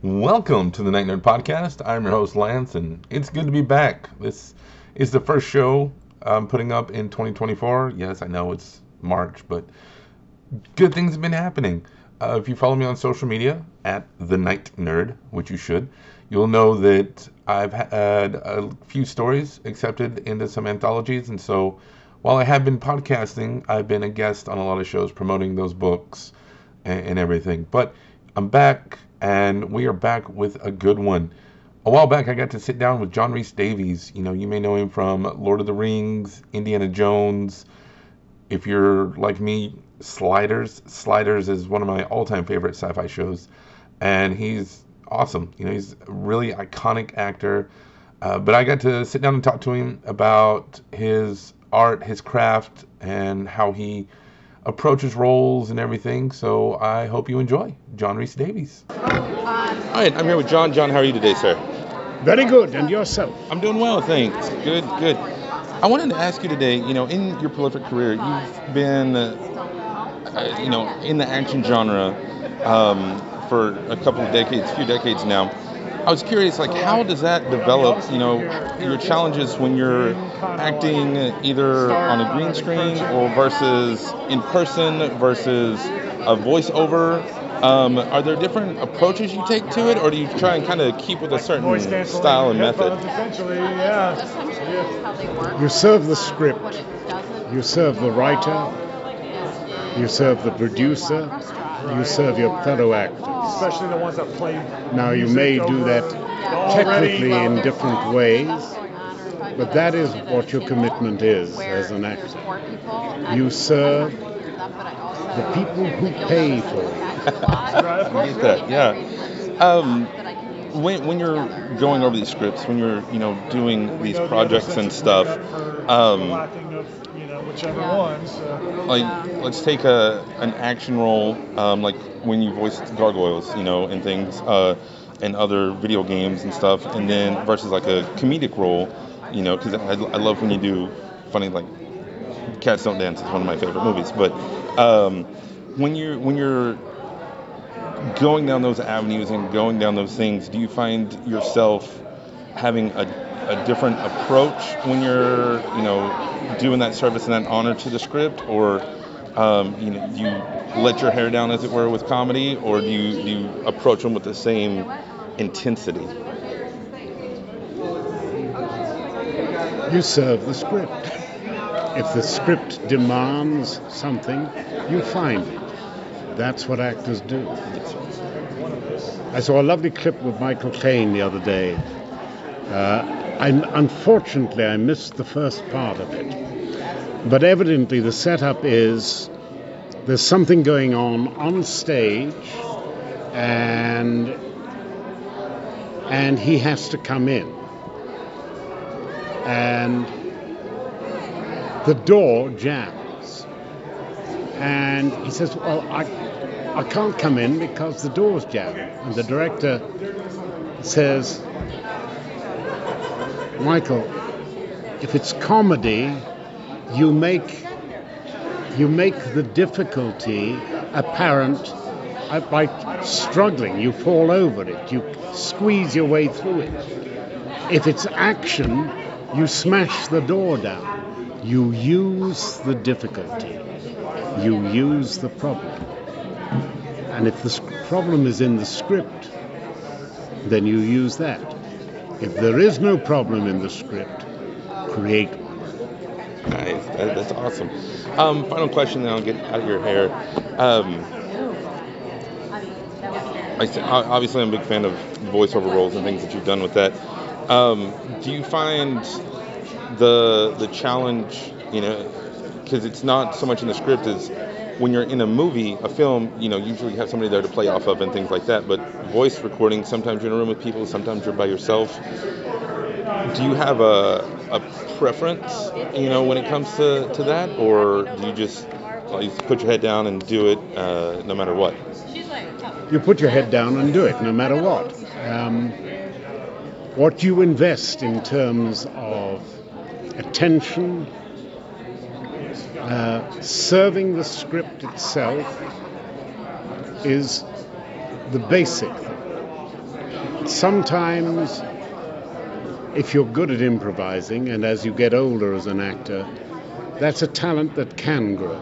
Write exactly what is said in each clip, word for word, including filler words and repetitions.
Welcome to the Night Nerd Podcast. I'm your host, Lance, and it's good to be back. This is the first show I'm putting up in twenty twenty-four. Yes, I know it's March, but good things have been happening. Uh, if you follow me on social media, at The Night Nerd, which you should, you'll know that I've had a few stories accepted into some anthologies, and so while I have been podcasting, I've been a guest on a lot of shows promoting those books and, and everything. But I'm back, and we are back with a good one. A while back, I got to sit down with John Rhys Davies. You know, you may know him from Lord of the Rings, Indiana Jones. If you're like me, Sliders. Sliders is one of my all-time favorite sci-fi shows, and he's awesome. You know, he's a really iconic actor. Uh, but I got to sit down and talk to him about his art, his craft, and how he approaches roles and everything. So I hope you enjoy John Rhys Davies. All right, I'm here with John. John, how are you today, sir? Very good, and yourself? I'm doing well, thanks. Good, good. I wanted to ask you today, you know, in your prolific career, you've been, uh, you know, in the action genre um, for a couple of decades, few decades now. I was curious, like, how does that develop, you know, your challenges when you're acting either on a green screen or versus in person versus a voiceover? Um, are there different approaches you take to it, or do you try and kind of keep with a certain style and method? You serve the script, you serve the writer, you serve the producer, you serve your fellow actors. Especially the ones that play. Now you may do that technically in different ways, but that is what your commitment is as an actor. You serve the people who pay for you. I get that, yeah. Um, when when you're going over these scripts, when you're you know doing these projects and stuff, um, whichever ones. Uh, like let's take a an action role, um, like when you voiced gargoyles, you know, and things, uh, and other video games and stuff, and then versus like a comedic role, you know, because I, I love when you do funny, like Cats Don't Dance is one of my favorite movies, but um, when you're when you're going down those avenues and going down those things, do you find yourself having a, a different approach when you're, you know, doing that service and that honor to the script, or um, you know, do you let your hair down, as it were, with comedy, or do you do you approach them with the same intensity? You serve the script. If the script demands something, you find it. That's what actors do. I saw a lovely clip with Michael Caine the other day. Uh, I, unfortunately, I missed the first part of it. But evidently the setup is there's something going on on stage, and and he has to come in. And the door jams. And he says, well, I, I can't come in because the door's jammed. And the director says, Michael, if it's comedy, you make you make the difficulty apparent by struggling. You fall over it. You squeeze your way through it. If it's action, you smash the door down. You use the difficulty. You use the problem. And if the problem is in the script, then you use that. If there is no problem in the script, create one. Nice. That, that's awesome. Um, final question, then I'll get out of your hair. Um, I, obviously, I'm a big fan of voiceover roles and things that you've done with that. Um, do you find the the challenge, you know, because it's not so much in the script as when you're in a movie, a film, you know, usually you have somebody there to play off of and things like that, but voice recording, sometimes you're in a room with people, sometimes you're by yourself. Do you have a a preference, you know, when it comes to, to that, or do you just like, put your head down and do it uh, no matter what? You put your head down and do it no matter what. Um, what you invest in terms of attention, uh, serving the script itself is the basic thing. sometimes, if you're good at improvising, and as you get older as an actor, that's a talent that can grow.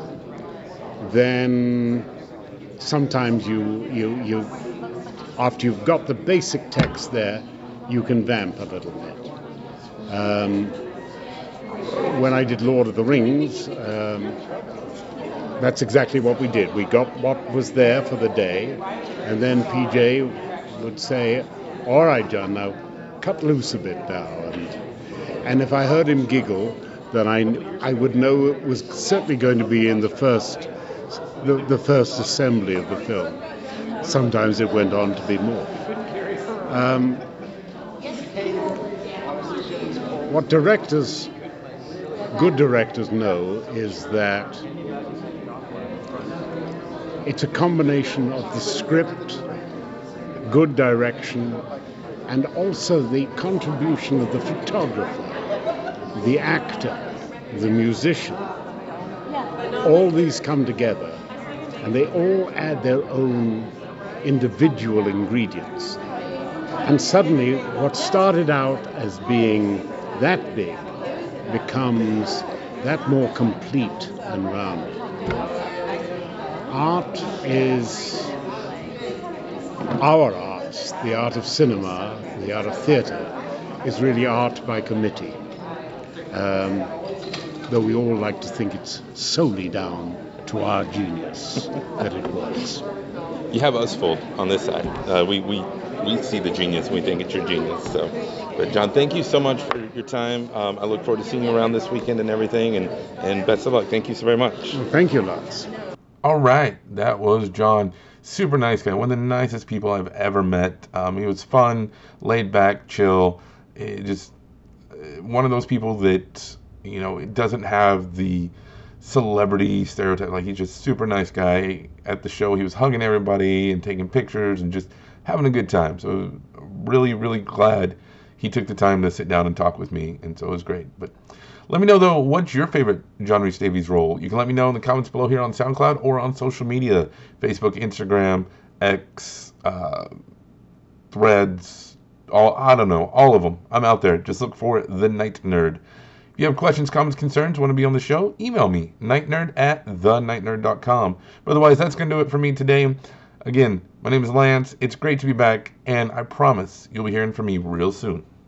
Then sometimes you, you, you, after you've got the basic text there, you can vamp a little bit. Um, when I did Lord of the Rings, um, that's exactly what we did. We got what was there for the day, and then P J would say, "All right, John, now cut loose a bit now." And, and if I heard him giggle, then I, I would know it was certainly going to be in the first, the, the first assembly of the film. Sometimes it went on to be more. Um, what directors, good directors know is that it's a combination of the script, good direction, and also the contribution of the photographer, the actor, the musician. All these come together, and they all add their own individual ingredients. And suddenly, what started out as being that big becomes that more complete and rounded. Art is our art, the art of cinema, the art of theatre, is really art by committee. Um, though we all like to think it's solely down to our genius that it works. You have us fooled on this side. Uh, we, we we see the genius and we think it's your genius. So, but John, thank you so much for your time. Um, I look forward to seeing you around this weekend and everything. And, and best of luck. Thank you so very much. Well, thank you, Lance. All right, that was John. Super nice guy. One of the nicest people I've ever met. Um, he was fun, laid back, chill. It just uh, one of those people that, you know, it doesn't have the celebrity stereotype. Like, he's just super nice guy. At the show, he was hugging everybody and taking pictures and just having a good time. So really, really glad he took the time to sit down and talk with me. And so it was great. But let me know, though, what's your favorite John Rhys Davies role? You can let me know in the comments below here on SoundCloud or on social media. Facebook, Instagram, X, uh, Threads, all, I don't know, all of them. I'm out there. Just look for The Night Nerd. If you have questions, comments, concerns, want to be on the show, email me, nightnerd at the night nerd dot com. But otherwise, that's going to do it for me today. Again, my name is Lance. It's great to be back, and I promise you'll be hearing from me real soon.